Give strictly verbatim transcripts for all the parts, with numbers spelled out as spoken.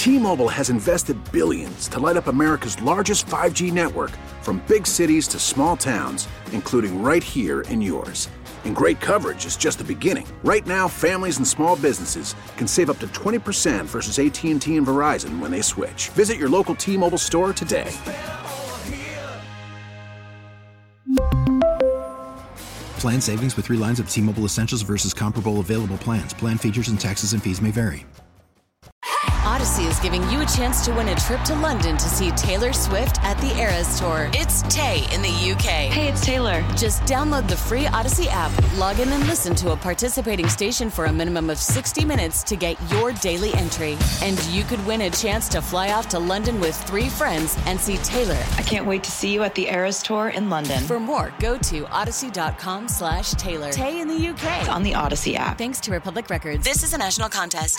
T-Mobile has invested billions to light up America's largest five G network, from big cities to small towns, including right here in yours. And great coverage is just the beginning. Right now, families and small businesses can save up to twenty percent versus A T and T and Verizon when they switch. Visit your local T-Mobile store today. Plan savings with three lines of T-Mobile Essentials versus comparable available plans. Plan features and taxes and fees may vary. Odyssey is giving you a chance to win a trip to London to see Taylor Swift at the Eras Tour. It's Tay in the U K. Hey, it's Taylor. Just download the free Odyssey app, log in and listen to a participating station for a minimum of sixty minutes to get your daily entry. And you could win a chance to fly off to London with three friends and see Taylor. I can't wait to see you at the Eras Tour in London. For more, go to odyssey.com slash Taylor. Tay in the U K. It's on the Odyssey app. Thanks to Republic Records. This is a national contest.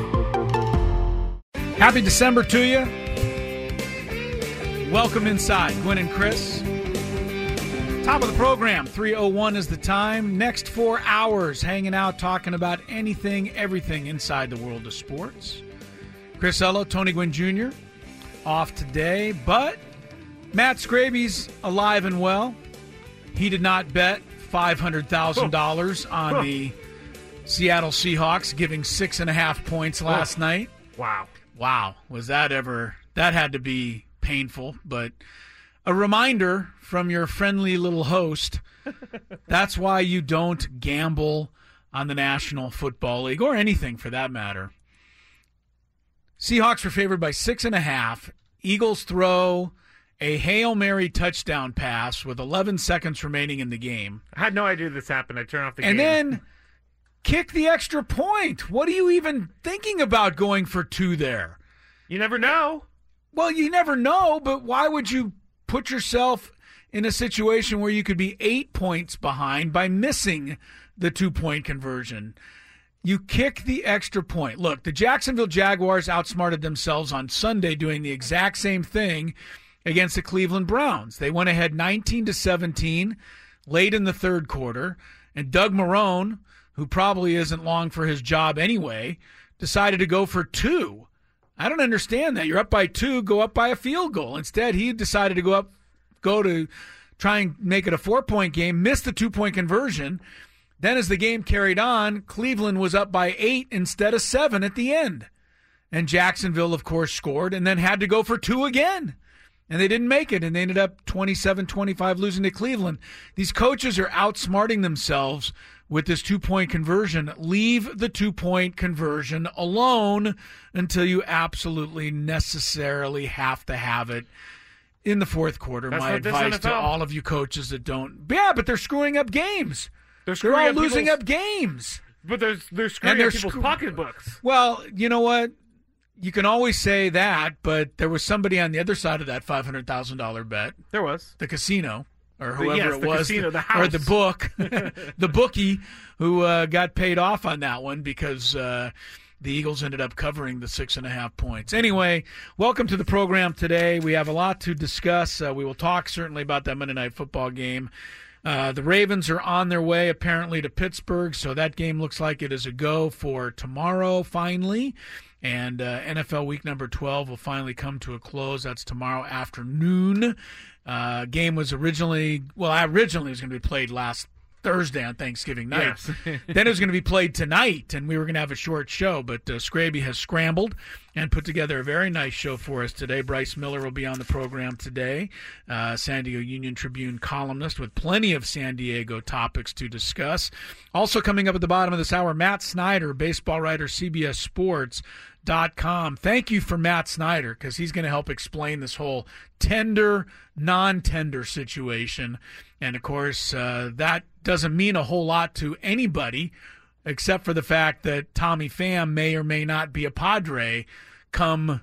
Happy December to you. Welcome inside. Gwen and Chris. Top of the program, three oh one is the time. Next four hours, hanging out, talking about anything, everything inside the world of sports. Chris Ello, Tony Gwynn Junior, off today, but Matt Scraby's alive and well. He did not bet five hundred thousand dollars on the Seattle Seahawks, giving six and a half points last night. Wow. Wow, was that ever, that had to be painful, but a reminder from your friendly little host, that's why you don't gamble on the National Football League, or anything for that matter. Seahawks were favored by six and a half. Eagles throw a Hail Mary touchdown pass with eleven seconds remaining in the game. I had no idea this happened. I turned off the and game. And then kick the extra point. What are you even thinking about going for two there? You never know. Well, you never know, but why would you put yourself in a situation where you could be eight points behind by missing the two-point conversion? You kick the extra point. Look, the Jacksonville Jaguars outsmarted themselves on Sunday doing the exact same thing against the Cleveland Browns. They went ahead nineteen to seventeen late in the third quarter, and Doug Marrone, who probably isn't long for his job anyway, decided to go for two. I don't understand that. You're up by two, go up by a field goal. Instead, he decided to go up, go to try and make it a four-point game, missed the two-point conversion. Then as the game carried on, Cleveland was up by eight instead of seven at the end. And Jacksonville, of course, scored and then had to go for two again. And they didn't make it, and they ended up twenty-seven twenty-five losing to Cleveland. These coaches are outsmarting themselves with this two-point conversion. Leave the two-point conversion alone until you absolutely necessarily have to have it in the fourth quarter. That's My advice to all of you coaches that don't. Yeah, but they're screwing up games. They're, they're all losing people's... up games. But they're, they're screwing and they're up people's screw... pocketbooks. Well, you know what? You can always say that, but there was somebody on the other side of that five hundred thousand dollars bet. There was. The casino, or whoever yes, it the was. Casino, the house. Or the book, the bookie who uh, got paid off on that one because uh, the Eagles ended up covering the six and a half points. Anyway, welcome to the program today. We have a lot to discuss. Uh, we will talk certainly about that Monday Night Football game. Uh, the Ravens are on their way apparently to Pittsburgh, so that game looks like it is a go for tomorrow finally. And uh, N F L week number twelve will finally come to a close. That's tomorrow afternoon. Uh, game was originally, well, originally it was going to be played last Thursday on Thanksgiving night. Yes. Then it was going to be played tonight, and we were going to have a short show. But uh, Scraby has scrambled and put together a very nice show for us today. Bryce Miller will be on the program today, uh, San Diego Union Tribune columnist with plenty of San Diego topics to discuss. Also coming up at the bottom of this hour, Matt Snyder, baseball writer, C B S Sports dot com. Thank you for Matt Snyder, because he's going to help explain this whole tender, non-tender situation. And, of course, uh, that doesn't mean a whole lot to anybody except for the fact that Tommy Pham may or may not be a Padre come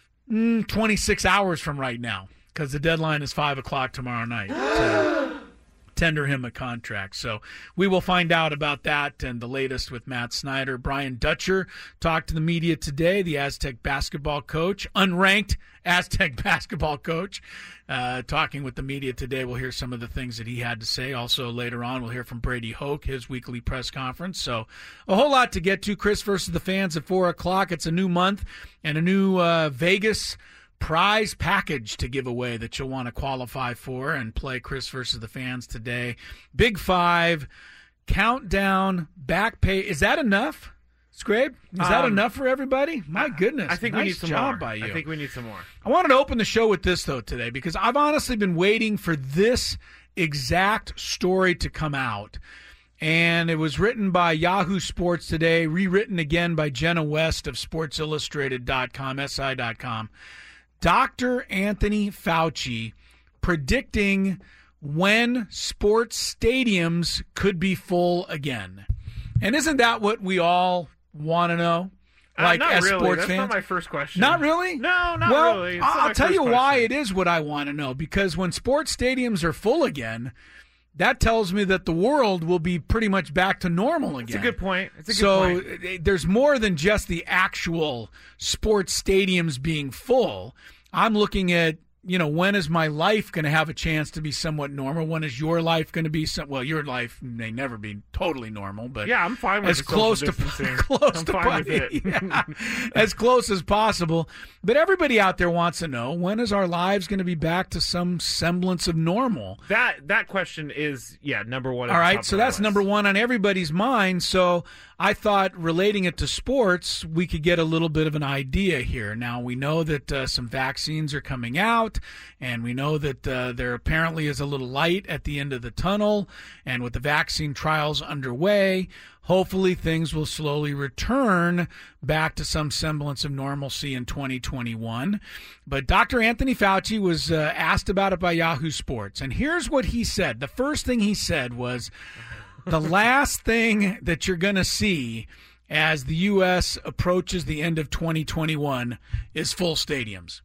mm, twenty-six hours from right now, because the deadline is five o'clock tomorrow night to, tender him a contract. So we will find out about that and the latest with Matt Snyder. Brian Dutcher talked to the media today, the Aztec basketball coach, unranked Aztec basketball coach, uh, talking with the media today. We'll hear some of the things that he had to say. Also later on, we'll hear from Brady Hoke, his weekly press conference. So a whole lot to get to. Chris versus the Fans at four o'clock. It's a new month and a new uh, Vegas prize package to give away that you'll want to qualify for and play Chris versus the Fans today. Big Five, countdown, back pay. Is that enough, Scrape? Is that Um, enough for everybody? My goodness. I think nice we need some job more. by you. I think we need some more. I wanted to open the show with this, though, today, because I've honestly been waiting for this exact story to come out. And it was written by Yahoo Sports today, rewritten again by Jenna West of Sports Illustrated dot com, S I dot com. Doctor Anthony Fauci predicting when sports stadiums could be full again. And isn't that what we all want to know? Like, uh, not as really. sports That's fans? not my first question. Not really? No, not well, really. It's not I'll my tell first you why question. it is what I want to know. Because when sports stadiums are full again, that tells me that the world will be pretty much back to normal again. It's a good point. It's a good so point. uh, there's more than just the actual sports stadiums being full. I'm looking at, you know, when is my life going to have a chance to be somewhat normal? When is your life going to be some? Well, your life may never be totally normal, but Yeah, I'm fine with as the close social to distancing. close I'm to fine with it. yeah, as close as possible. But everybody out there wants to know, when is our lives going to be back to some semblance of normal? That that question is, yeah, number one. at All the right, top so of my that's list. number one on everybody's mind. So I thought relating it to sports, we could get a little bit of an idea here. Now, we know that uh, some vaccines are coming out, and we know that uh, there apparently is a little light at the end of the tunnel. And with the vaccine trials underway, hopefully things will slowly return back to some semblance of normalcy in twenty twenty-one. But Doctor Anthony Fauci was uh, asked about it by Yahoo Sports. And here's what he said. The first thing he said was, the last thing that you're going to see as the U S approaches the end of twenty twenty-one is full stadiums.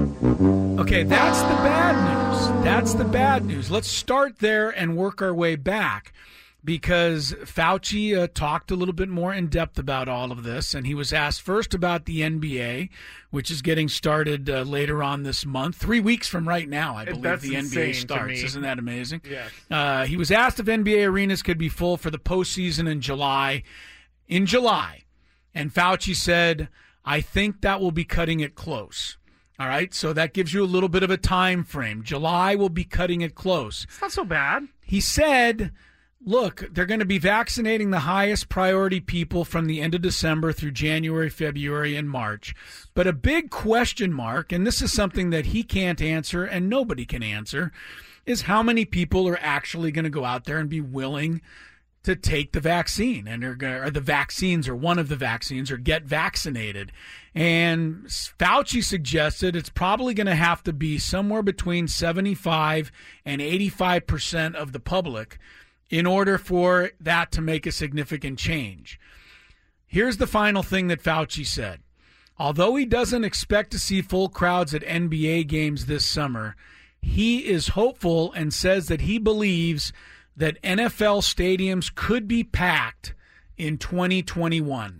Okay, that's the bad news. That's the bad news. Let's start there and work our way back, because Fauci uh, talked a little bit more in depth about all of this, and he was asked first about the N B A, which is getting started uh, later on this month, three weeks from right now, I believe That's the N B A insane to starts. me. Isn't that amazing? Yes. Uh, he was asked if N B A arenas could be full for the postseason in July. In July, and Fauci said, "I think that will be cutting it close." All right, so that gives you a little bit of a time frame. July will be cutting it close. It's not so bad. He said, look, they're going to be vaccinating the highest priority people from the end of December through January, February, and March. But a big question mark, and this is something that he can't answer and nobody can answer, is how many people are actually going to go out there and be willing to take the vaccine, and are gonna, or the vaccines, or one of the vaccines, or get vaccinated. And Fauci suggested it's probably going to have to be somewhere between seventy-five and eighty-five percent of the public in order for that to make a significant change. Here's the final thing that Fauci said. Although he doesn't expect to see full crowds at N B A games this summer, he is hopeful and says that he believes that N F L stadiums could be packed in twenty twenty-one.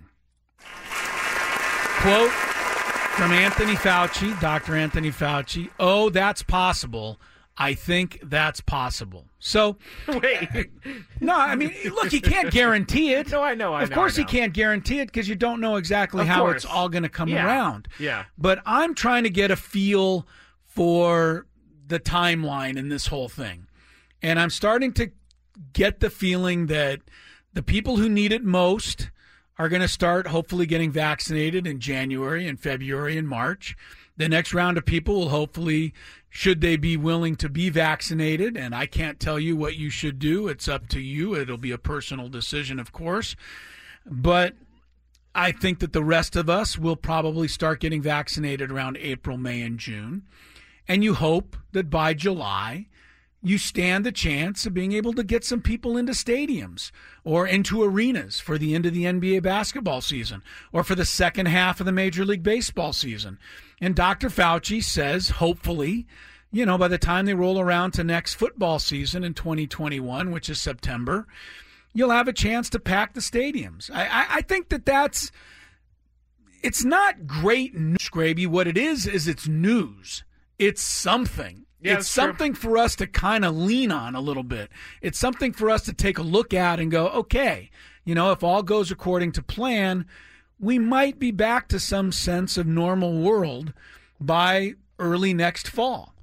Quote from Anthony Fauci, Doctor Anthony Fauci, "Oh, that's possible. I think that's possible." So, Wait. no, I mean, look, he can't guarantee it. No, I know, I Of know, course I know. he can't guarantee it because you don't know exactly Of how course. it's all going to come Yeah. around. Yeah. But I'm trying to get a feel for the timeline in this whole thing. And I'm starting to get the feeling that the people who need it most are going to start hopefully getting vaccinated in January and February and March. The next round of people will hopefully, should they be willing to be vaccinated, and I can't tell you what you should do. It's up to you. It'll be a personal decision, of course. But I think that the rest of us will probably start getting vaccinated around April, May, and June. And you hope that by July, you stand the chance of being able to get some people into stadiums or into arenas for the end of the N B A basketball season or for the second half of the Major League Baseball season. And Doctor Fauci says, hopefully, you know, by the time they roll around to next football season in twenty twenty-one, which is September, you'll have a chance to pack the stadiums. I, I, I think that that's, it's not great news, Graby. What it is, is it's news. It's something. Yeah, it's something true. for us to kind of lean on a little bit. It's something for us to take a look at and go, okay, you know, if all goes according to plan, we might be back to some sense of normal world by early next fall.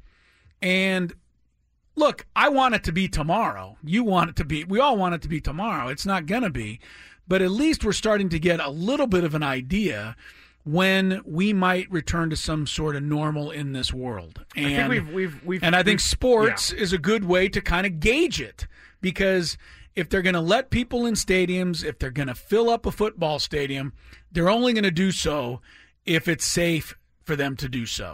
And look, I want it to be tomorrow. You want it to be, we all want it to be tomorrow. It's not going to be. But at least we're starting to get a little bit of an idea when we might return to some sort of normal in this world. And, I think we've, we've, we've, and I think we've, sports yeah. is a good way to kind of gauge it, because if they're going to let people in stadiums, if they're going to fill up a football stadium, they're only going to do so if it's safe for them to do so.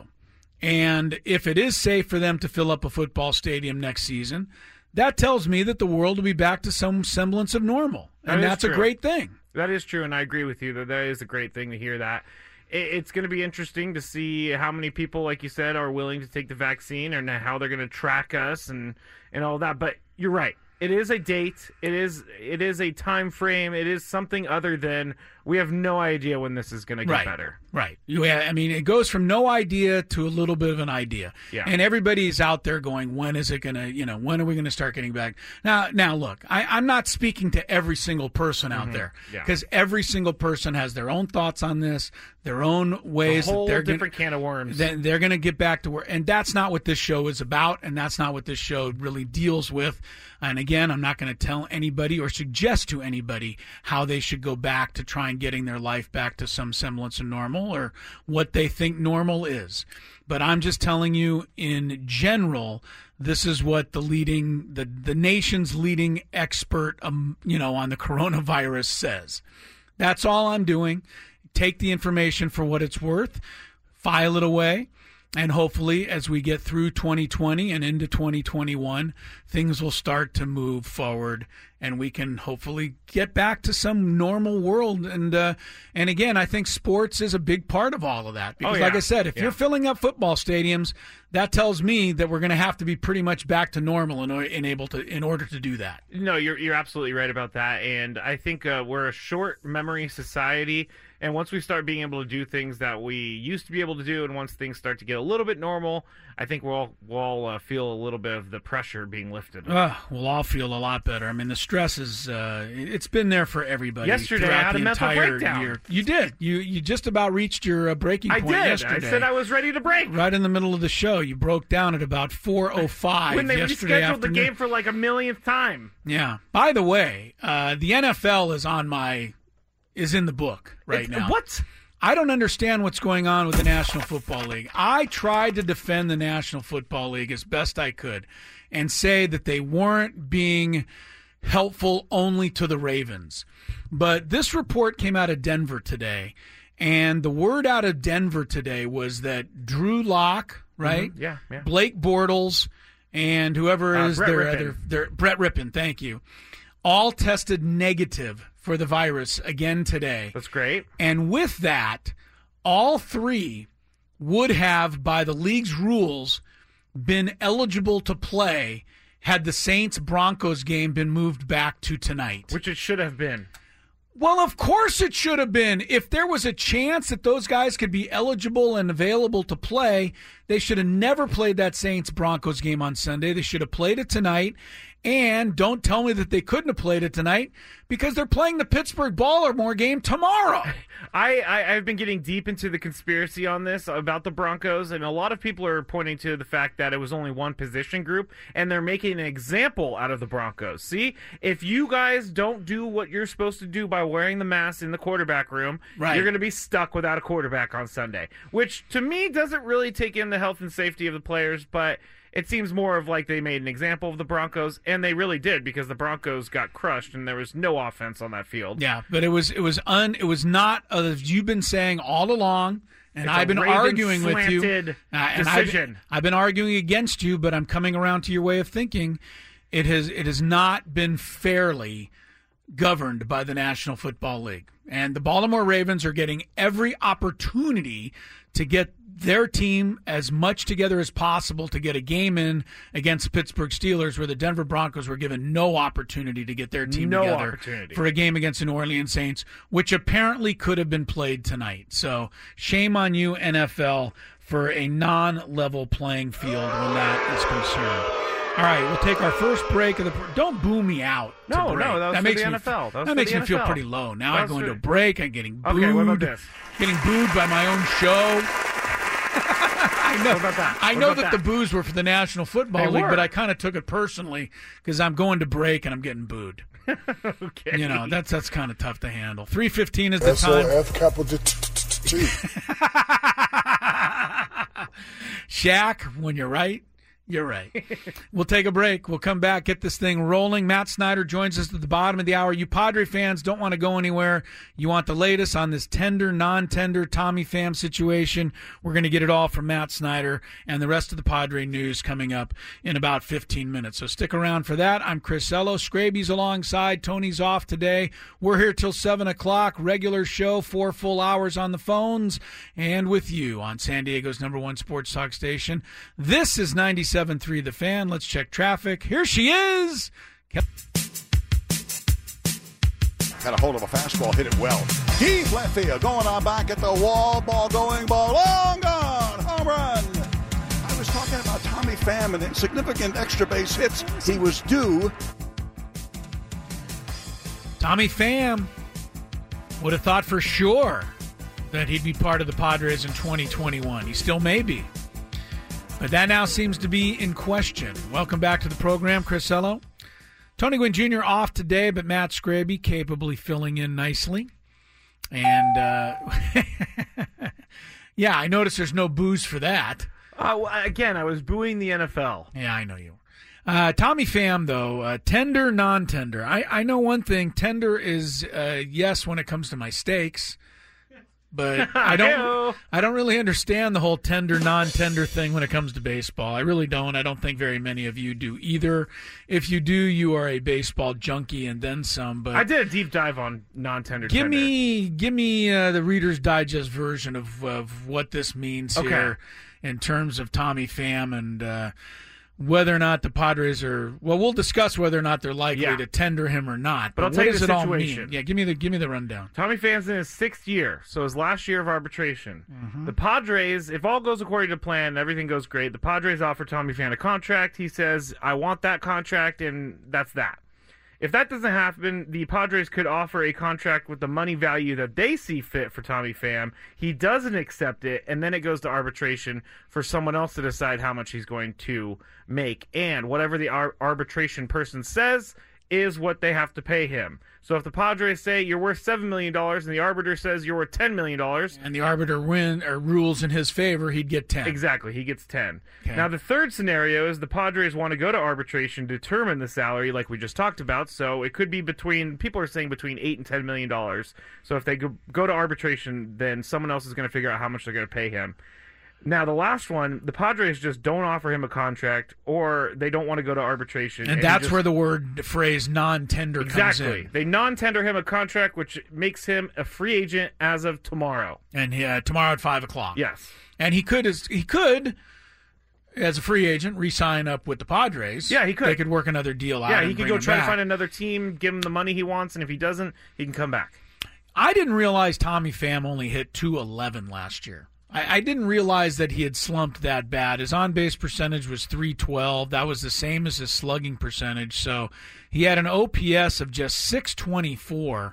And if it is safe for them to fill up a football stadium next season, that tells me that the world will be back to some semblance of normal. And that that's true. a great thing. That is true, and I agree with you that that is a great thing to hear that. It's going to be interesting to see how many people, like you said, are willing to take the vaccine and how they're going to track us and, and all that. But you're right. It is a date. It is it is a time frame. It is something other than we have no idea when this is going to get right. better. Right. Yeah, I mean, it goes from no idea to a little bit of an idea. Yeah. And everybody's out there going, when is it going to, you know, when are we going to start getting back? Now, now look, I, I'm not speaking to every single person out Mm-hmm. there, Yeah. because every single person has their own thoughts on this, their own ways A whole that they're different gonna, can of worms. Then they're going to get back to work. And that's not what this show is about, and that's not what this show really deals with. And again, I'm not going to tell anybody or suggest to anybody how they should go back to try and getting their life back to some semblance of normal or what they think normal is. But I'm just telling you, in general, this is what the leading, the, the nation's leading expert, um, you know, on the coronavirus says. That's all I'm doing. Take the information for what it's worth, file it away. And hopefully, as we get through twenty twenty and into twenty twenty-one, things will start to move forward, and we can hopefully get back to some normal world. And uh, and again, I think sports is a big part of all of that. Because, oh, like yeah. I said, if yeah. you're filling up football stadiums, that tells me that we're going to have to be pretty much back to normal in, in able to in order to do that. No, you're you're absolutely right about that, and I think uh, we're a short memory society. And once we start being able to do things that we used to be able to do, and once things start to get a little bit normal, I think we'll all, we'll all uh, feel a little bit of the pressure being lifted. Uh, we'll all feel a lot better. I mean, the stress is, uh, it's been there for everybody. Yesterday, I throughout had the a mental entire breakdown. year. You did. You you just about reached your uh, breaking I point did. yesterday. I said I was ready to break. Right in the middle of the show. You broke down at about four oh five when they yesterday rescheduled afternoon. the game for like a millionth time. Yeah. By the way, uh, the N F L is on my, is in the book right It's, now. What? I don't understand what's going on with the National Football League. I tried to defend the National Football League as best I could and say that they weren't being helpful only to the Ravens. But this report came out of Denver today, and the word out of Denver today was that Drew Lock, right? Mm-hmm. Yeah, yeah. Blake Bortles, and whoever Uh, is Brett their Rippon. other, their Brett Rippon, thank you, all tested negative for the virus again today. That's great. And with that, all three would have, by the league's rules, been eligible to play had the Saints-Broncos game been moved back to tonight. Which it should have been. Well, of course it should have been. If there was a chance that those guys could be eligible and available to play, they should have never played that Saints-Broncos game on Sunday. They should have played it tonight. And don't tell me that they couldn't have played it tonight, because they're playing the Pittsburgh Baltimore game tomorrow. I, I, I've been getting deep into the conspiracy on this about the Broncos, and a lot of people are pointing to the fact that it was only one position group, and they're making an example out of the Broncos. See, if you guys don't do what you're supposed to do by wearing the mask in the quarterback room, Right. you're going to be stuck without a quarterback on Sunday, which to me doesn't really take in the health and safety of the players, but it seems more of like they made an example of the Broncos, and they really did, because the Broncos got crushed and there was no offense on that field. Yeah, but it was it was un it was not as you've been saying all along, and It's a I've been Raven arguing with you. slanted uh, and I've, decision. I've been arguing against you, but I'm coming around to your way of thinking. It has it has not been fairly governed by the National Football League, and the Baltimore Ravens are getting every opportunity to get their team as much together as possible to get a game in against the Pittsburgh Steelers, where the Denver Broncos were given no opportunity to get their team no together opportunity. for a game against the New Orleans Saints, which apparently could have been played tonight. So shame on you, N F L, for a non-level playing field when that is concerned. All right, we'll take our first break of the. Don't boo me out. No, break. no, that was that for makes the me, N F L. That, was that for makes the me N F L. feel pretty low. Now That I was go into for- a break. I'm getting booed. Okay, what about this? Getting booed by my own show. I know. What about that? I What know about that, that? the boos were for the National Football They League, were. but I kind of took it personally because I'm going to break and I'm getting booed. Okay. You know, that's that's kind of tough to handle. three fifteen is the S O time. F capital T. Shaq, when you're right, you're right. We'll take a break. We'll come back, get this thing rolling. Matt Snyder joins us at the bottom of the hour. You Padre fans don't want to go anywhere. You want the latest on this tender, non-tender Tommy Pham situation. We're going to get it all from Matt Snyder and the rest of the Padre news coming up in about fifteen minutes. So stick around for that. I'm Chris Ello. Scraby's alongside. Tony's off today. We're here till seven o'clock. Regular show, four full hours on the phones and with you on San Diego's number one sports talk station. This is ninety-seven point three The Fan. Let's check traffic. Here she is. Got a hold of a fastball, hit it well. Deep left field, going on back at the wall, ball going, ball long gone, home run. I was talking about Tommy Pham and insignificant extra base hits he was due. Tommy Pham would have thought for sure that he'd be part of the Padres in twenty twenty-one. He still may be. But that now seems to be in question. Welcome back to the program, Chris Ello. Tony Gwynn Junior off today, but Matt Scraby capably filling in nicely. And, uh, yeah, I noticed there's no booze for that. Uh, well, again, I was booing the N F L. Yeah, I know you were. Uh, Tommy Pham, though, uh, tender, non-tender. I, I know one thing. Tender is uh, yes when it comes to my steaks. But I don't I don't really understand the whole tender, non-tender thing when it comes to baseball. I really don't. I don't think very many of you do either. If you do, you are a baseball junkie and then some. But I did a deep dive on non-tender. Give tender. me give me uh, the Reader's Digest version of, of what this means Okay. here in terms of Tommy Pham and uh, whether or not the Padres are. Well, we'll discuss whether or not they're likely Yeah. to tender him or not. But I'll what tell you does the it all situation. mean? Yeah, give me the give me the rundown. Tommy Pham's in his sixth year, so his last year of arbitration. Mm-hmm. The Padres, if all goes according to plan, everything goes great. The Padres offer Tommy Pham a contract. He says, I want that contract, and that's that. If that doesn't happen, the Padres could offer a contract with the money value that they see fit for Tommy Pham. He doesn't accept it, and then it goes to arbitration for someone else to decide how much he's going to make. And whatever the ar- arbitration person says is what they have to pay him. So if the Padres say you're worth seven million dollars and the arbiter says you're worth ten million dollars. And the arbiter win or rules in his favor, he'd get ten. Exactly, he gets ten. Okay. Now the third scenario is the Padres want to go to arbitration to determine the salary like we just talked about. So it could be between, people are saying between eight and ten million dollars. So if they go, go to arbitration, then someone else is going to figure out how much they're going to pay him. Now, the last one, the Padres just don't offer him a contract, or they don't want to go to arbitration. And, and that's just, where the word, the phrase non-tender exactly. comes in. They non-tender him a contract, which makes him a free agent as of tomorrow. And uh, tomorrow at five o'clock. Yes. And he could, as he could, as a free agent, re-sign up with the Padres. Yeah, he could. They could work another deal out. Yeah, and he could bring go him try back. to find another team, give him the money he wants, and if he doesn't, he can come back. I didn't realize Tommy Pham only hit two eleven last year. I, I didn't realize that he had slumped that bad. His on-base percentage was three twelve. That was the same as his slugging percentage. So he had an O P S of just six twenty-four.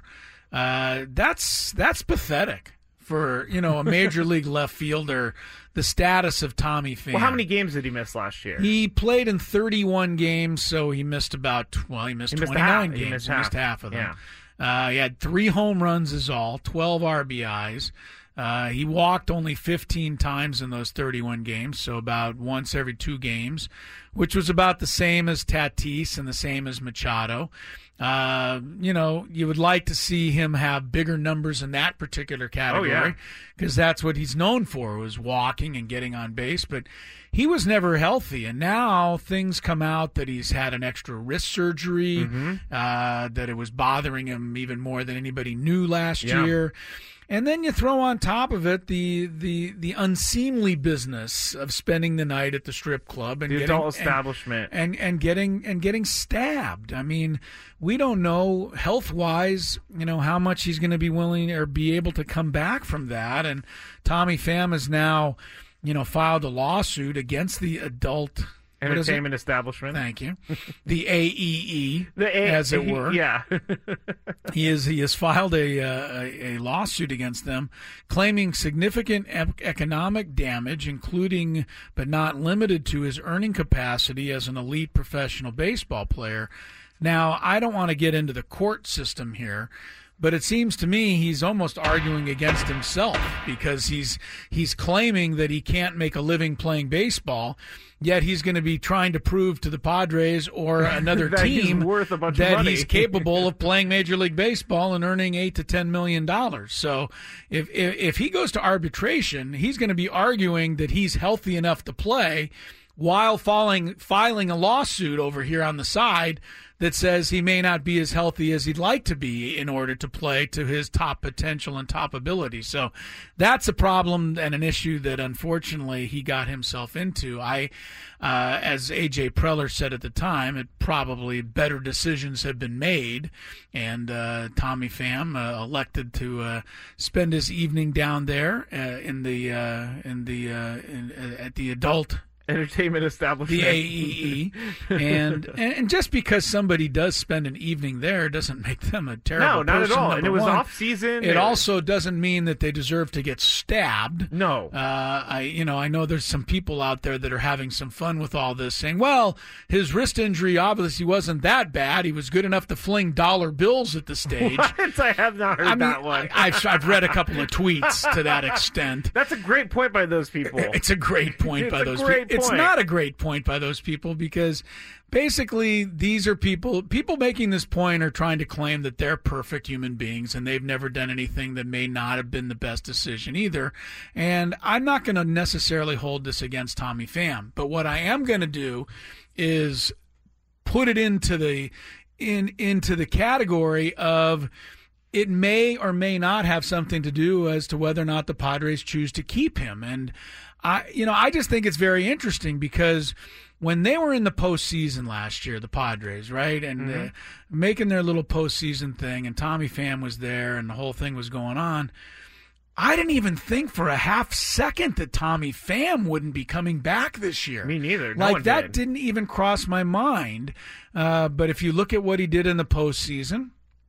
Uh, that's that's pathetic for, you know, a major league left fielder. The status of Tommy Pham. Well, how many games did he miss last year? He played in thirty-one games, so he missed about, well, he missed He missed twenty-nine half. He games. missed he missed half. half of them. Yeah. Uh, he had three home runs is all, twelve R B Is. Uh, he walked only fifteen times in those thirty-one games, so about once every two games, which was about the same as Tatis and the same as Machado. Uh, you know, you would like to see him have bigger numbers in that particular category because that's what he's known for, was walking and getting on base. But he was never healthy, and now things come out that he's had an extra wrist surgery, Mm-hmm. uh, that it was bothering him even more than anybody knew last Yeah. year. And then you throw on top of it the the the unseemly business of spending the night at the strip club and the getting, adult establishment and, and and getting and getting stabbed. I mean, we don't know health wise, you know, how much he's going to be willing or be able to come back from that. And Tommy Pham has now, you know, filed a lawsuit against the adult entertainment establishment. Thank you. The A E E, the A- as it were. Yeah. he is he has filed a, uh, a a lawsuit against them, claiming significant ep- economic damage, including but not limited to his earning capacity as an elite professional baseball player. Now, I don't want to get into the court system here, but it seems to me he's almost arguing against himself because he's he's claiming that he can't make a living playing baseball, yet he's going to be trying to prove to the Padres or another that team he's worth a bunch that of money. he's capable of playing Major League Baseball and earning eight to ten million dollars. So if, if if he goes to arbitration, he's going to be arguing that he's healthy enough to play while filing filing a lawsuit over here on the side that says he may not be as healthy as he'd like to be in order to play to his top potential and top ability. So that's a problem and an issue that unfortunately he got himself into. I, uh, as A J Preller said at the time, it probably better decisions have been made, and uh, Tommy Pham uh, elected to uh, spend his evening down there uh, in the uh, in the uh, in, uh, at the adult entertainment establishment, the A E E, and and just because somebody does spend an evening there doesn't make them a terrible no, not person, at all. And it was one. off season. It it also doesn't mean that they deserve to get stabbed. No, uh, I you know I know there's some people out there that are having some fun with all this, saying, well, his wrist injury obviously wasn't that bad. He was good enough to fling dollar bills at the stage. What? I have not heard I mean, that one. I, I've I've read a couple of tweets to that extent. That's a great point by those people. It's a great point it's by a those great people. It's point. not a great point by those people because basically these are people people making this point are trying to claim that they're perfect human beings and they've never done anything that may not have been the best decision either. And I'm not going to necessarily hold this against Tommy Pham, but what I am going to do is put it into the in into the category of it may or may not have something to do as to whether or not the Padres choose to keep him. And I, you know, I just think it's very interesting because when they were in the postseason last year, the Padres, right, and mm-hmm. uh, making their little postseason thing, and Tommy Pham was there, and the whole thing was going on, I didn't even think for a half second that Tommy Pham wouldn't be coming back this year. Me neither. No like one that did. didn't even cross my mind. Uh, but if you look at what he did in the postseason,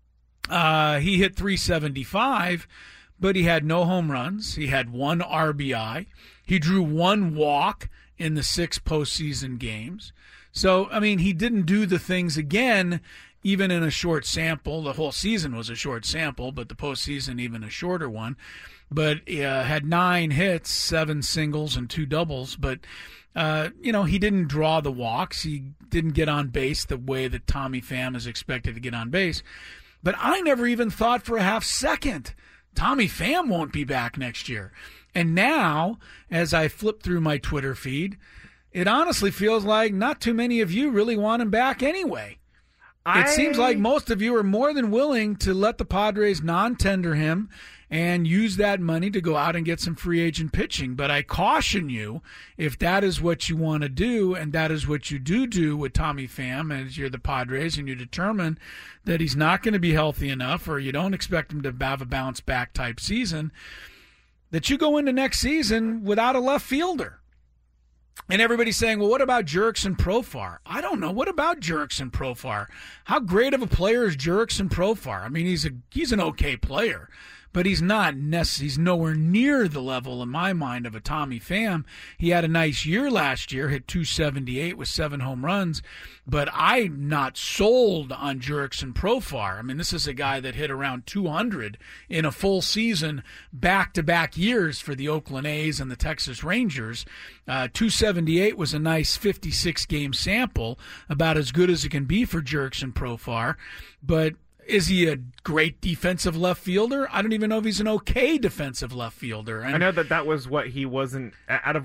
uh, he hit three seventy-five, but he had no home runs. He had one R B I. He drew one walk in the six postseason games. So, I mean, he didn't do the things again, even in a short sample. The whole season was a short sample, but the postseason even a shorter one. But uh, had nine hits, seven singles, and two doubles. But, uh, you know, he didn't draw the walks. He didn't get on base the way that Tommy Pham is expected to get on base. But I never even thought for a half second Tommy Pham won't be back next year. And now, as I flip through my Twitter feed, it honestly feels like not too many of you really want him back anyway. I... It seems like most of you are more than willing to let the Padres non-tender him and use that money to go out and get some free agent pitching. But I caution you, if that is what you want to do, and that is what you do do with Tommy Pham, as you're the Padres, and you determine that he's not going to be healthy enough, or you don't expect him to have a bounce-back type season, that you go into next season without a left fielder. And everybody's saying, well, what about Jurickson Profar? I don't know. What about Jurickson Profar? How great of a player is Jurickson Profar? I mean, he's a he's an okay player, but he's not necess- he's nowhere near the level in my mind of a Tommy Pham. He had a nice year last year, hit two seventy-eight with seven home runs, but I'm not sold on Jurickson Profar. I mean, this is a guy that hit around two hundred in a full season back-to-back years for the Oakland A's and the Texas Rangers. Uh, two seventy-eight was a nice fifty-six game sample, about as good as it can be for Jurickson Profar, but is he a great defensive left fielder? I don't even know if he's an okay defensive left fielder. And I know that that was what he wasn't out of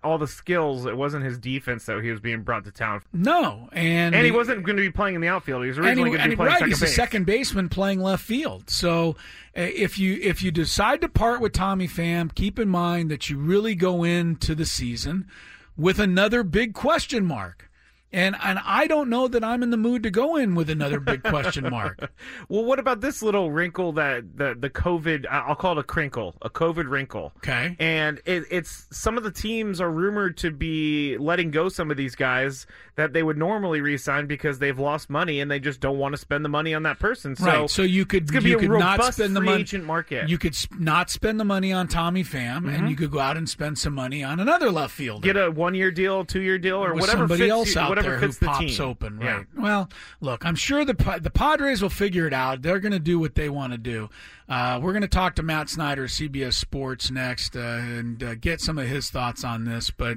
all the skills. It wasn't his defense that he was being brought to town. No, and and he wasn't going to be playing in the outfield. He was originally he, going to be playing right, second he's base. a second baseman playing left field. So uh, if you if you decide to part with Tommy Pham, keep in mind that you really go into the season with another big question mark. And and I don't know that I'm in the mood to go in with another big question mark. Well, what about this little wrinkle that the the COVID? I'll call it a crinkle, a COVID wrinkle. Okay. And it, it's some of the teams are rumored to be letting go some of these guys that they would normally re-sign because they've lost money and they just don't want to spend the money on that person. So right. So you could it's gonna you be a could robust not spend the free money. agent market. You could not spend the money on Tommy Pham, mm-hmm. and you could go out and spend some money on another left fielder. Get a one-year deal, two-year deal, or with whatever somebody fits else you, out whatever there fits who the pops team. open. Yeah. Right. Well, look, I'm sure the the Padres will figure it out. They're going to do what they want to do. Uh, we're going to talk to Matt Snyder, C B S Sports, next, uh, and uh, get some of his thoughts on this. But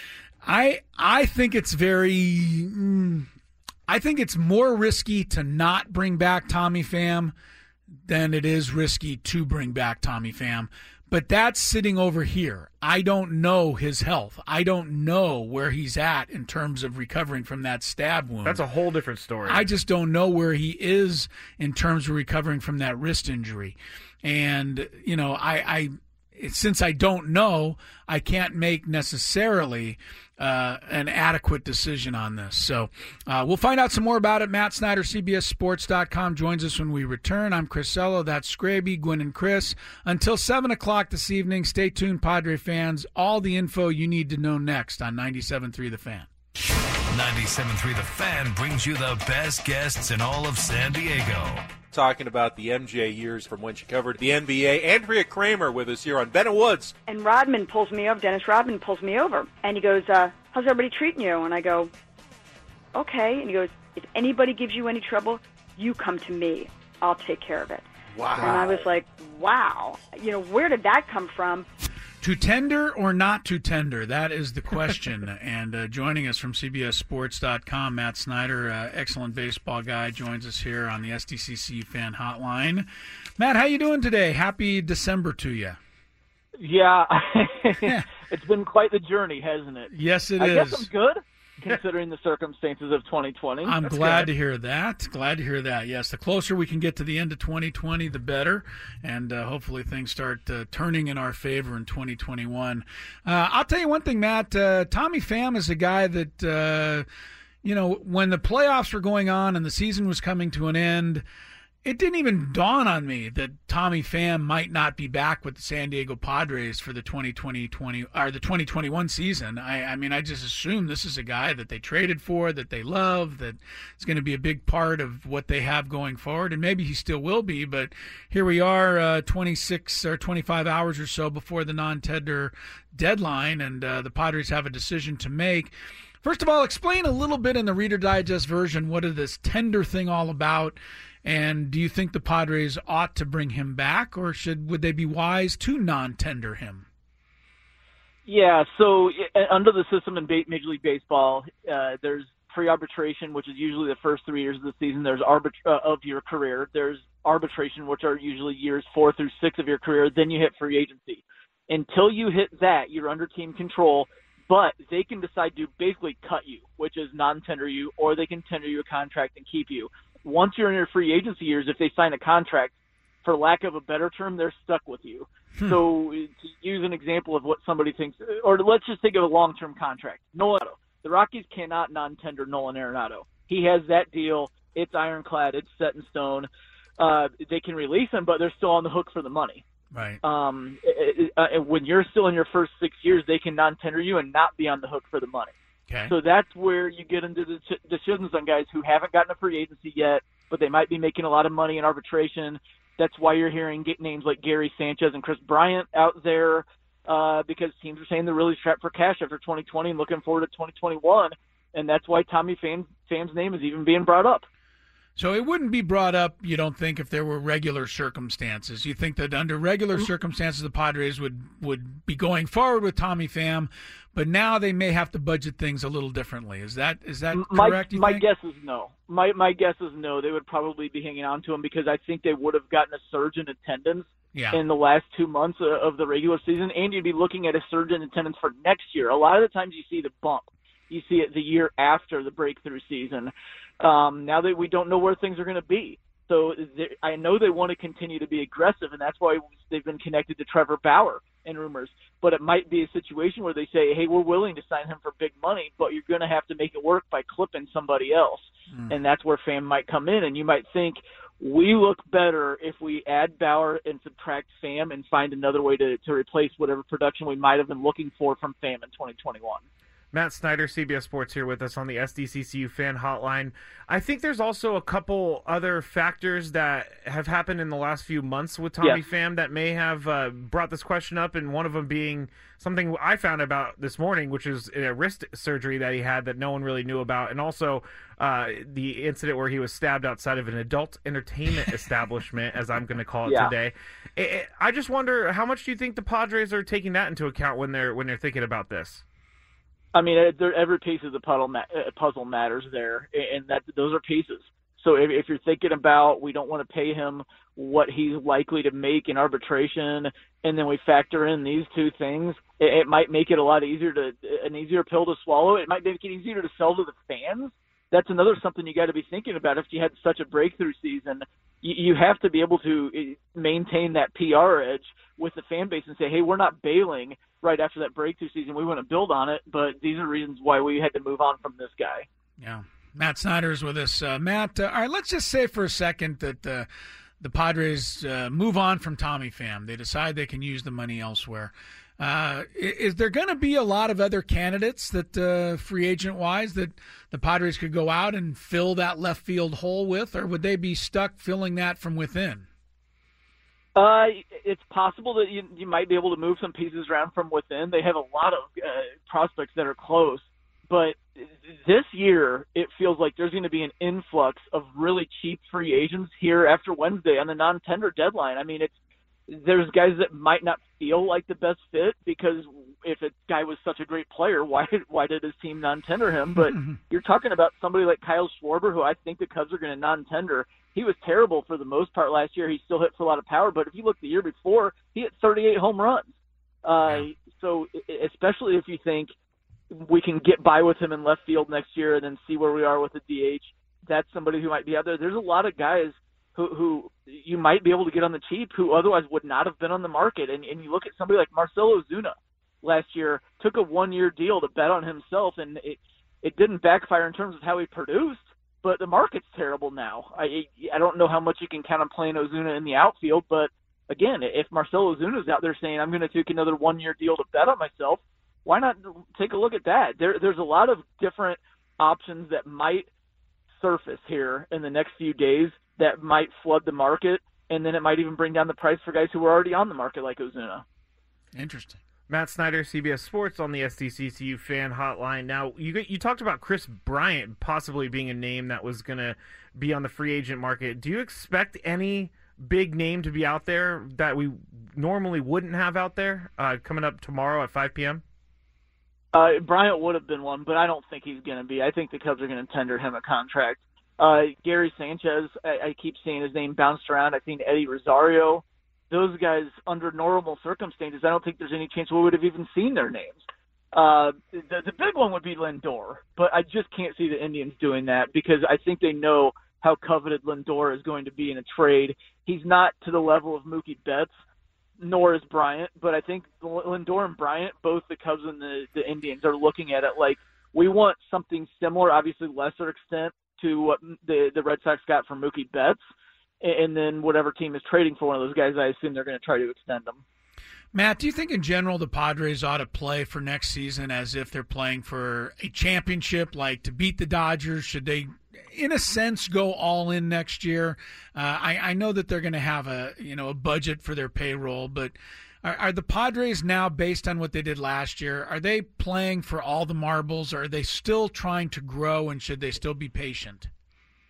I I think it's very. Mm, I think it's more risky to not bring back Tommy Pham than it is risky to bring back Tommy Pham. But that's sitting over here. I don't know his health. I don't know where he's at in terms of recovering from that stab wound. That's a whole different story. I just don't know where he is in terms of recovering from that wrist injury. And, you know, I, I since I don't know, I can't make necessarily uh, an adequate decision on this. So uh, we'll find out some more about it. Matt Snyder, C B S Sports dot com, joins us when we return. I'm Chris Sello. That's Scraby, Gwynn, and Chris. Until seven o'clock this evening, stay tuned, Padre fans. All the info you need to know next on ninety-seven point three The Fan. ninety-seven point three The Fan brings you the best guests in all of San Diego. Talking about the M J years from when she covered the N B A. Andrea Kramer with us here on Bennett Woods. And Rodman pulls me over, Dennis Rodman pulls me over, and he goes, uh, how's everybody treating you? And I go, okay. And he goes, if anybody gives you any trouble, you come to me. I'll take care of it. Wow. And I was like, wow. You know, where did that come from? Too tender or not too tender? That is the question. And uh, joining us from C B S Sports dot com, Matt Snyder, uh, excellent baseball guy, joins us here on the S D C C Fan Hotline. Matt, how you doing today? Happy December to you. Yeah, it's been quite the journey, hasn't it? Yes, it I is. I guess I'm good, considering the circumstances of twenty twenty. I'm That's glad good. to hear that. Glad to hear that. Yes, the closer we can get to the end of twenty twenty, the better, and uh, hopefully things start uh, turning in our favor in twenty twenty-one. Uh, I'll tell you one thing, Matt. Uh, Tommy Pham is a guy that, uh, you know, when the playoffs were going on and the season was coming to an end, it didn't even dawn on me that Tommy Pham might not be back with the San Diego Padres for the twenty twenty or the twenty twenty-one season. I, I mean, I just assumed this is a guy that they traded for, that they love, that is going to be a big part of what they have going forward, and maybe he still will be. But here we are, uh, twenty-six or twenty-five hours or so before the non-tender deadline, and uh, the Padres have a decision to make. First of all, explain a little bit in the Reader Digest version what is this tender thing all about. And do you think the Padres ought to bring him back, or should would they be wise to non-tender him? Yeah, so under the system in Major League Baseball, uh, there's free arbitration, which is usually the first three years of the season. There's arbit- uh, of your career. There's arbitration, which are usually years four through six of your career. Then you hit free agency. Until you hit that, you're under team control, but they can decide to basically cut you, which is non-tender you, or they can tender you a contract and keep you. Once you're in your free agency years, if they sign a contract, for lack of a better term, they're stuck with you. Hmm. So to use an example of what somebody thinks, or let's just think of a long-term contract. Nolan Arenado. The Rockies cannot non-tender Nolan Arenado. He has that deal. It's ironclad. It's set in stone. Uh, they can release him, but they're still on the hook for the money. Right. Um, it, uh, when you're still in your first six years, they can non-tender you and not be on the hook for the money. Okay. So that's where you get into the decisions on guys who haven't gotten a free agency yet, but they might be making a lot of money in arbitration. That's why you're hearing names like Gary Sanchez and Chris Bryant out there uh, because teams are saying they're really strapped for cash after twenty twenty and looking forward to twenty twenty-one, and that's why Tommy Pham, Pham's name is even being brought up. So it wouldn't be brought up, you don't think, if there were regular circumstances. You think that under regular circumstances, the Padres would, would be going forward with Tommy Pham, but now they may have to budget things a little differently. Is that is that my, correct, you My think? guess is no. My my guess is no. They would probably be hanging on to him because I think they would have gotten a surge in attendance yeah. in the last two months of the regular season, and you'd be looking at a surge in attendance for next year. A lot of the times you see the bump. You see it the year after the breakthrough season. Um, now that we don't know where things are going to be. So I know they want to continue to be aggressive, and that's why they've been connected to Trevor Bauer in rumors. But it might be a situation where they say, hey, we're willing to sign him for big money, but you're going to have to make it work by clipping somebody else. Mm. And that's where Pham might come in. And you might think, we look better if we add Bauer and subtract Pham and find another way to, to replace whatever production we might have been looking for from Pham in twenty twenty-one. Matt Snyder, C B S Sports, here with us on the S D C C U fan hotline. I think there's also a couple other factors that have happened in the last few months with Tommy yes. Pham that may have uh, brought this question up, and one of them being something I found about this morning, which is a wrist surgery that he had that no one really knew about, and also uh, the incident where he was stabbed outside of an adult entertainment establishment, as I'm going to call it yeah. today. It, it, I just wonder, how much do you think the Padres are taking that into account when they're when they're thinking about this? I mean, every piece of the puzzle matters there, and that those are pieces. So if, if you're thinking about we don't want to pay him what he's likely to make in arbitration, and then we factor in these two things, it, it might make it a lot easier to an easier pill to swallow. It might make it easier to sell to the fans. That's another something you got to be thinking about. If you had such a breakthrough season, you, you have to be able to maintain that P R edge with the fan base and say, hey, we're not bailing right after that breakthrough season. We want to build on it, but these are reasons why we had to move on from this guy. Yeah. Matt Snyder's with us. Uh, Matt, uh, all right, let's just say for a second that uh, the Padres uh, move on from Tommy Pham. They decide they can use the money elsewhere. Uh, is there going to be a lot of other candidates that uh, free agent-wise that the Padres could go out and fill that left field hole with, or would they be stuck filling that from within? Uh, it's possible that you, you might be able to move some pieces around from within. They have a lot of uh, prospects that are close, but this year it feels like there's going to be an influx of really cheap free agents here after Wednesday on the non-tender deadline. I mean, it's there's guys that might not feel like the best fit because if a guy was such a great player, why why did his team non-tender him? But you're talking about somebody like Kyle Schwarber, who I think the Cubs are going to non-tender. He was terrible for the most part last year. He still hit for a lot of power, but if you look the year before, he hit thirty-eight home runs. Uh, yeah. So especially if you think we can get by with him in left field next year and then see where we are with the D H, that's somebody who might be out there. There's a lot of guys who, who you might be able to get on the cheap who otherwise would not have been on the market. And, and you look at somebody like Marcell Ozuna last year, took a one-year deal to bet on himself, and it, it didn't backfire in terms of how he produced. But the market's terrible now. I I don't know how much you can count on playing Ozuna in the outfield, but again, if Marcell Ozuna's out there saying, I'm going to take another one-year deal to bet on myself, why not take a look at that? There, there's a lot of different options that might surface here in the next few days that might flood the market, and then it might even bring down the price for guys who are already on the market like Ozuna. Interesting. Matt Snyder, C B S Sports on the S D C C U fan hotline. Now, you you talked about Chris Bryant possibly being a name that was going to be on the free agent market. Do you expect any big name to be out there that we normally wouldn't have out there uh, coming up tomorrow at five p.m.? Uh, Bryant would have been one, but I don't think he's going to be. I think the Cubs are going to tender him a contract. Uh, Gary Sanchez, I, I keep seeing his name bounced around. I've seen Eddie Rosario. Those guys, under normal circumstances, I don't think there's any chance we would have even seen their names. Uh, the, the big one would be Lindor, but I just can't see the Indians doing that because I think they know how coveted Lindor is going to be in a trade. He's not to the level of Mookie Betts, nor is Bryant, but I think Lindor and Bryant, both the Cubs and the, the Indians, are looking at it like we want something similar, obviously lesser extent, to what the, the Red Sox got from Mookie Betts. And then whatever team is trading for one of those guys, I assume they're going to try to extend them. Matt, do you think in general the Padres ought to play for next season as if they're playing for a championship, like to beat the Dodgers? Should they, in a sense, go all in next year? Uh, I, I know that they're going to have a you know a budget for their payroll, but are, are the Padres now, based on what they did last year, are they playing for all the marbles, or are they still trying to grow, and should they still be patient?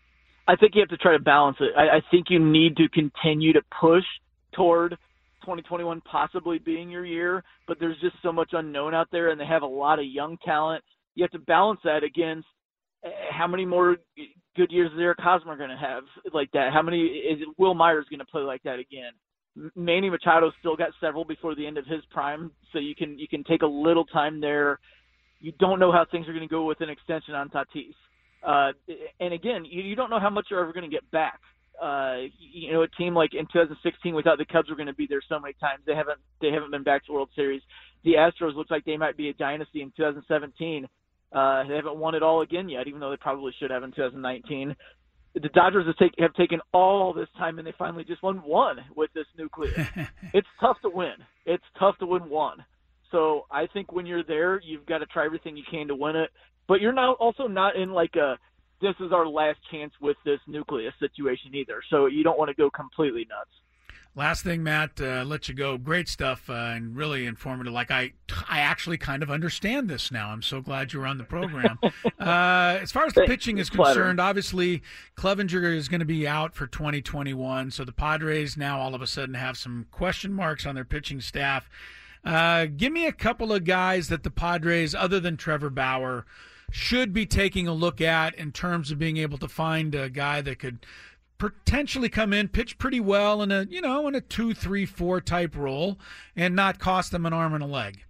I think you have to try to balance it. I, I think you need to continue to push toward twenty twenty-one possibly being your year, but there's just so much unknown out there, and they have a lot of young talent. You have to balance that against how many more good years is Eric Hosmer going to have like that? How many is Will Myers going to play like that again? Manny Machado's still got several before the end of his prime, so you can you can take a little time there. You don't know how things are going to go with an extension on Tatis. Uh, and again, you, you don't know how much you're ever going to get back. Uh, you know, a team like in two thousand sixteen, we thought the Cubs were going to be there so many times. They haven't they haven't been back to World Series. The Astros look like they might be a dynasty in two thousand seventeen. Uh, they haven't won it all again yet, even though they probably should have in two thousand nineteen. The Dodgers have, take, have taken all this time, and they finally just won one with this nucleus. It's tough to win. It's tough to win one. So I think when you're there, you've got to try everything you can to win it. But you're not also not in like a this is our last chance with this nucleus situation either. So you don't want to go completely nuts. Last thing, Matt, uh, let you go. Great stuff uh, and really informative. Like I, I actually kind of understand this now. I'm so glad you were on the program. uh, as far as the pitching is concerned, obviously Clevenger is going to be out for twenty twenty-one. So the Padres now all of a sudden have some question marks on their pitching staff. Uh, give me a couple of guys that the Padres, other than Trevor Bauer, should be taking a look at in terms of being able to find a guy that could potentially come in, pitch pretty well in a, you know, in a two, three, four type role and not cost them an arm and a leg.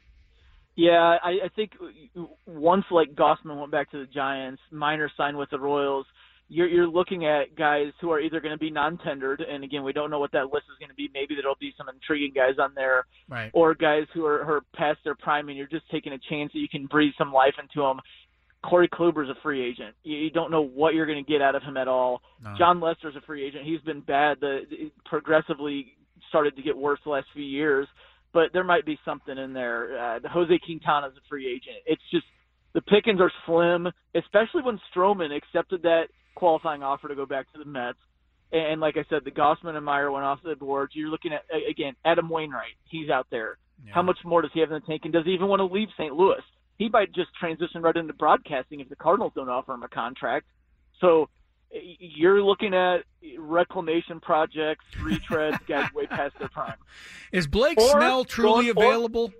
Yeah, I, I think once like Gossman went back to the Giants, Minor signed with the Royals, you're, you're looking at guys who are either going to be non-tendered, and again, we don't know what that list is going to be. Maybe there'll be some intriguing guys on there, right, or guys who are, who are past their prime, and you're just taking a chance that you can breathe some life into them. Corey Kluber's a free agent. You don't know what you're going to get out of him at all. No. John Lester's a free agent. He's been bad. The, the progressively started to get worse the last few years, but there might be something in there. Uh, the Jose Quintana's a free agent. It's just the pickings are slim, especially when Stroman accepted that qualifying offer to go back to the Mets. And like I said, the Gossman and Meyer went off the board. You're looking at, again, Adam Wainwright. He's out there. Yeah. How much more does he have in the tank, and does he even want to leave Saint Louis? He might just transition right into broadcasting if the Cardinals don't offer him a contract. So you're looking at reclamation projects, retreads, guys way past their prime. Is Blake or, Snell truly or, available? Or,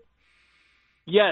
yes,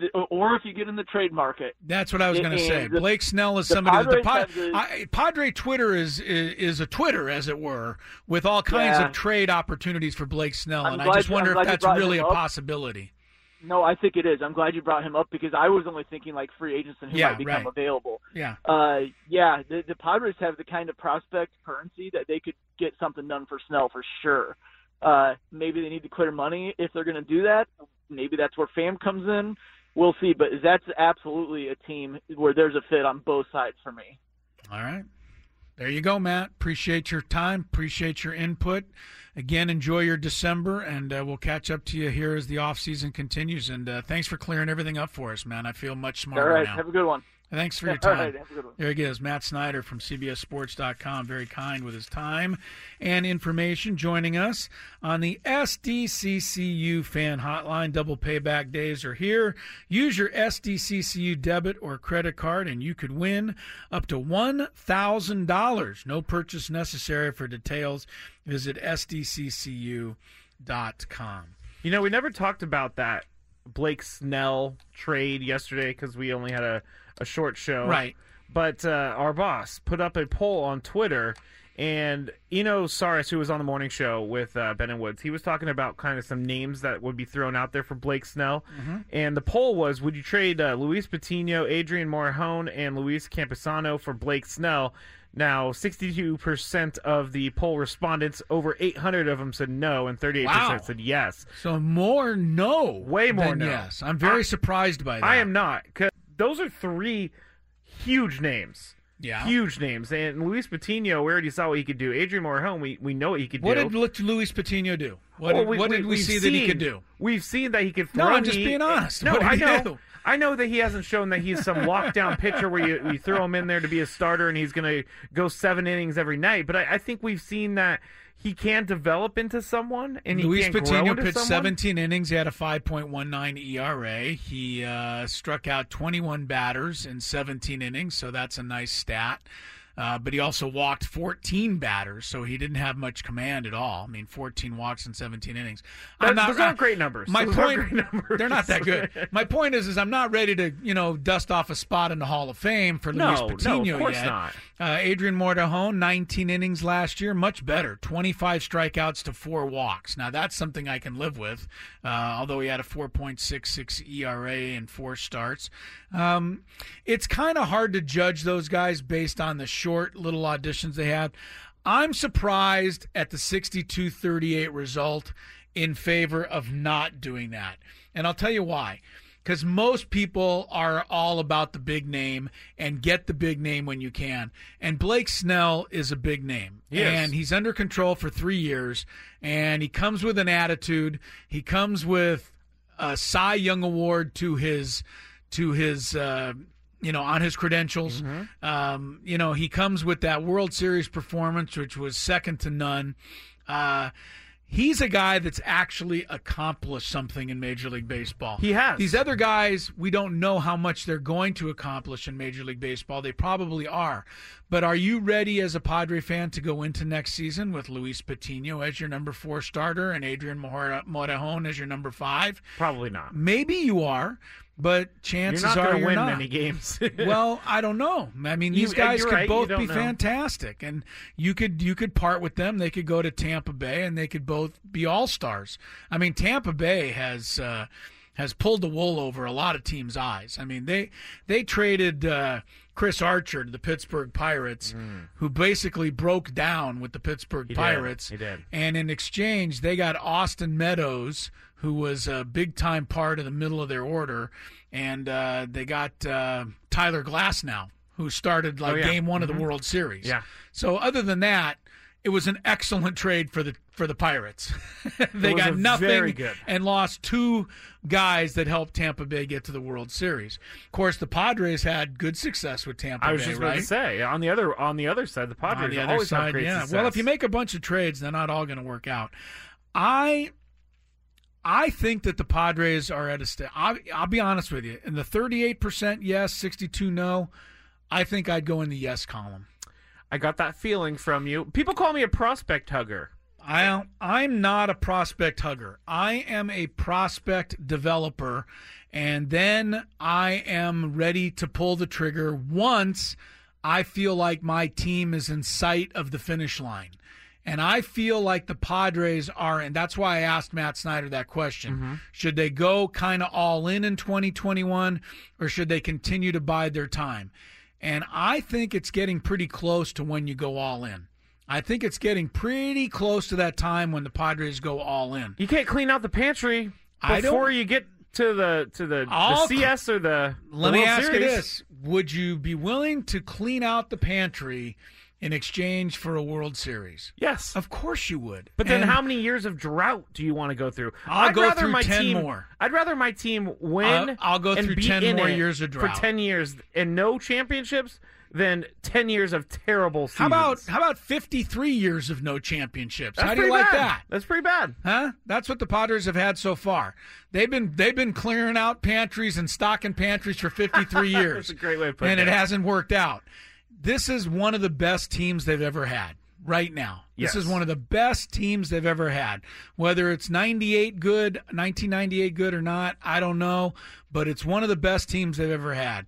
or if you get in the trade market. That's what I was going to say. The, Blake Snell is somebody that the, Pod, the I, Padre Twitter is, is is a Twitter, as it were, with all kinds yeah. of trade opportunities for Blake Snell, I'm and glad, I just wonder I'm if that's really a up. possibility. No, I think it is. I'm glad you brought him up because I was only thinking like free agents and who yeah, might become right. available. Yeah, uh, yeah. The, the Padres have the kind of prospect currency that they could get something done for Snell for sure. Uh, maybe they need to clear money if they're going to do that. Maybe that's where Pham comes in. We'll see, but that's absolutely a team where there's a fit on both sides for me. All right. There you go, Matt. Appreciate your time. Appreciate your input. Again, enjoy your December, and uh, we'll catch up to you here as the off-season continues. And uh, thanks for clearing everything up for us, man. I feel much smarter now. All right. now. Have a good one. Thanks for your time. All right, have a good one. There he is, Matt Snyder from C B S Sports dot com. Very kind with his time and information, joining us on the S D C C U fan hotline. Double payback days are here. Use your S D C C U debit or credit card, and you could win up to one thousand dollars. No purchase necessary. For details, visit S D C C U dot com. You know, we never talked about that Blake Snell trade yesterday because we only had a, a short show. Right. But uh, our boss put up a poll on Twitter, and Eno Saris, who was on the morning show with uh, Ben and Woods, he was talking about kind of some names that would be thrown out there for Blake Snell. Mm-hmm. And the poll was, would you trade uh, Luis Patino, Adrian Morejon, and Luis Campusano for Blake Snell? Now, sixty-two percent of the poll respondents, over eight hundred of them said no, and thirty-eight percent wow. said yes. So more no. Way more than no. yes. I'm very I, surprised by that. I am not, because those are three huge names. Yeah. Huge names. And Luis Patino, we already saw what he could do. Adrian Morejon, we, we know what he could what do. What did Luis Patino do? What well, did we, we, what did we, we see seen, that he could do? We've seen that he could throw. No, I'm just he, being honest. No, what did I he know. Do? I know that he hasn't shown that he's some lockdown pitcher where you, you throw him in there to be a starter and he's going to go seven innings every night. But I, I think we've seen that he can develop into someone, and he Luis can Patino grow into pitched someone. seventeen innings. He had a five point one nine E R A. He uh, struck out twenty-one batters in seventeen innings, so that's a nice stat. Uh, but he also walked fourteen batters, so he didn't have much command at all. I mean, fourteen walks in seventeen innings. That, I'm not, those aren't great numbers. My those point, aren't great numbers. They're not that good. My point is, is I'm not ready to, you know, dust off a spot in the Hall of Fame for No, Luis no, Patino of course yet. not. Uh, Adrian Morejon, nineteen innings last year, much better. twenty-five strikeouts to four walks. Now, that's something I can live with, uh, although he had a four point six six E R A and four starts. Um, it's kind of hard to judge those guys based on the short little auditions they had. I'm surprised at the sixty-two thirty-eight result in favor of not doing that. And I'll tell you why. Because most people are all about the big name and get the big name when you can. And Blake Snell is a big name. Yes. And he's under control for three years. And he comes with an attitude. He comes with a Cy Young Award to his, to his, uh, you know, on his credentials. Mm-hmm. Um, you know, he comes with that World Series performance, which was second to none. Uh, He's a guy that's actually accomplished something in Major League Baseball. He has. These other guys, we don't know how much they're going to accomplish in Major League Baseball. They probably are. But are you ready as a Padre fan to go into next season with Luis Patino as your number four starter and Adrian Morejon as your number five? Probably not. Maybe you are, but chances you're not are gonna you're win not. many games. Well, I don't know. I mean, these You- guys you're could right, both you be don't know. fantastic, and you could you could part with them. They could go to Tampa Bay, and they could both be all stars. I mean, Tampa Bay has uh, has pulled the wool over a lot of teams' eyes. I mean, they they traded uh, Chris Archer to the Pittsburgh Pirates, who basically broke down with the Pittsburgh He did. Pirates. He did. And in exchange, they got Austin Meadows, who was a big-time part of the middle of their order, and uh, they got uh, Tyler Glasnow, who started like Oh, yeah. game one Mhm. of the World Series. Yeah. So other than that, it was an excellent trade for the for the Pirates. They It was got a nothing very good. and lost two guys that helped Tampa Bay get to the World Series. Of course, the Padres had good success with Tampa I was Bay, just right? about to say on the other on the other side, the Padres On the other always have side, great yeah. success. Well, if you make a bunch of trades, they're not all going to work out. I I think that the Padres are at a state. I'll, I'll be honest with you. In the thirty-eight percent yes, sixty-two no, I think I'd go in the yes column. I got that feeling from you. People call me a prospect hugger. I, I'm not a prospect hugger. I am a prospect developer, and then I am ready to pull the trigger once I feel like my team is in sight of the finish line. And I feel like the Padres are, and that's why I asked Matt Snyder that question. Mm-hmm. Should they go kind of all in in twenty twenty-one, or should they continue to bide their time? And I think it's getting pretty close to when you go all in. I think it's getting pretty close to that time when the Padres go all in. You can't clean out the pantry I don't- before you get to the to the, the I'll C S or the Let the me World ask Series. you this. Would you be willing to clean out the pantry in exchange for a World Series? Yes. Of course you would. But then And how many years of drought do you want to go through? I'll I'd go rather through my ten team, more. I'd rather my team win I'll- I'll go and through be ten in more it years of drought. for ten years and no championships than ten years of terrible seasons. How about how about fifty-three years of no championships? That's how do you pretty like bad. that? That's pretty bad. Huh? That's what the Padres have had so far. They've been they've been clearing out pantries and stocking pantries for fifty-three years. That's a great way to put and it. it hasn't worked out. This is one of the best teams they've ever had right now. This Yes. is one of the best teams they've ever had. Whether it's ninety-eight good, nineteen ninety-eight good or not, I don't know, but it's one of the best teams they've ever had.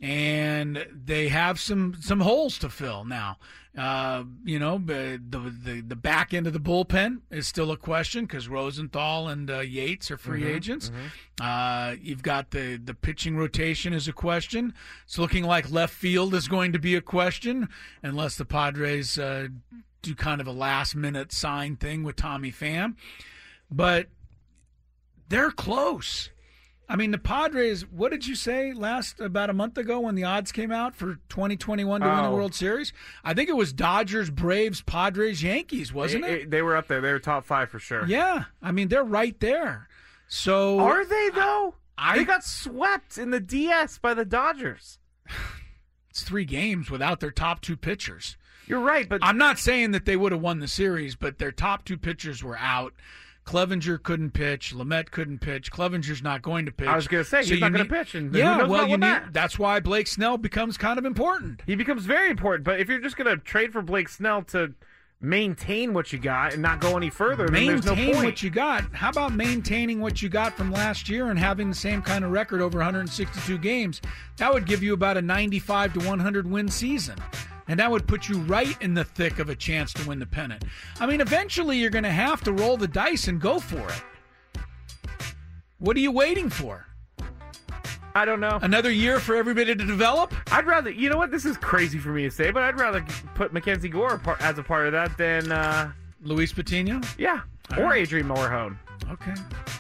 And they have some some holes to fill now. Uh, you know, the, the the back end of the bullpen is still a question because Rosenthal and uh, Yates are free Mhm, agents. Uh, you've got the the pitching rotation is a question. It's looking like left field is going to be a question unless the Padres uh, do kind of a last minute sign thing with Tommy Pham. But they're close. I mean, the Padres, what did you say last, about a month ago when the odds came out for twenty twenty-one to win the Oh. World Series? I think it was Dodgers, Braves, Padres, Yankees, wasn't it? They were up there. They were top five for sure. Yeah. I mean, they're right there. So Are they, though? I- they got swept in the D S by the Dodgers. It's three games without their top two pitchers. You're right, but I'm not saying that they would have won the series, but their top two pitchers were out. Clevenger couldn't pitch. Lamet couldn't pitch. Clevenger's not going to pitch. I was going to say, So he's not you going to need- pitch. And yeah, who knows well, about you need, Lamet? that's why Blake Snell becomes kind of important. He becomes very important. But if you're just going to trade for Blake Snell to maintain what you got and not go any further, then there's no Maintain point. what you got. How about maintaining what you got from last year and having the same kind of record over one hundred sixty-two games? That would give you about a ninety-five to one hundred win season. And that would put you right in the thick of a chance to win the pennant. I mean, eventually you're going to have to roll the dice and go for it. What are you waiting for? I don't know. Another year for everybody to develop? I'd rather, you know what, this is crazy for me to say, but I'd rather put Mackenzie Gore apart- as a part of that than... Uh, Luis Patino? Yeah, All or right. Adrian Morehone. Okay.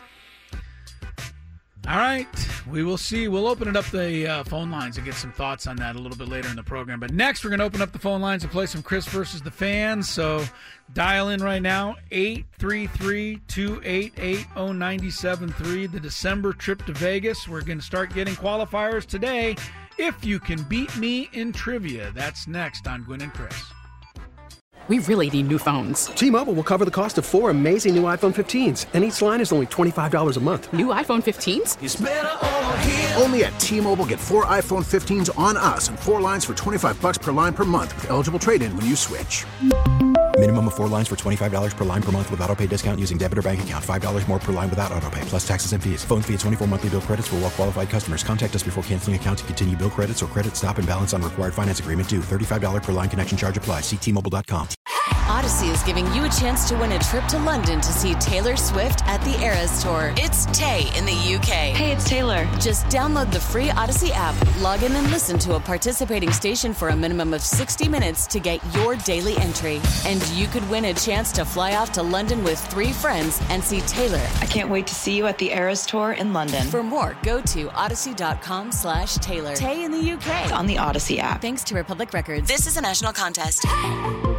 All right. We will see. We'll open it up the uh, phone lines and get some thoughts on that a little bit later in the program. But next, we're going to open up the phone lines and play some Chris versus the Fans. So dial in right now, eight three three, two eight eight, zero nine seven three. The December trip to Vegas. We're going to start getting qualifiers today. If you can beat me in trivia, that's next on Gwynn and Chris. We really need new phones. T-Mobile will cover the cost of four amazing new iPhone fifteens, and each line is only twenty-five dollars a month. New iPhone fifteens? It's better over here. Only at T-Mobile, get four iPhone fifteens on us and four lines for twenty-five bucks per line per month with eligible trade-in when you switch. Minimum of four lines for twenty-five dollars per line per month with autopay discount using debit or bank account. five dollars more per line without autopay, plus taxes and fees. Phone fee at twenty-four monthly bill credits for well-qualified customers. Contact us before canceling account to continue bill credits or credit stop and balance on required finance agreement due. thirty-five dollars per line connection charge applies. See T Mobile dot com. Odyssey is giving you a chance to win a trip to London to see Taylor Swift at the Eras Tour. It's Tay in the U K. Hey, it's Taylor. Just download the free Odyssey app, log in and listen to a participating station for a minimum of sixty minutes to get your daily entry. And you could win a chance to fly off to London with three friends and see Taylor. I can't wait to see you at the Eras Tour in London. For more, go to odyssey.com slash Taylor. Tay in the U K. On the Odyssey app. Thanks to Republic Records. This is a national contest.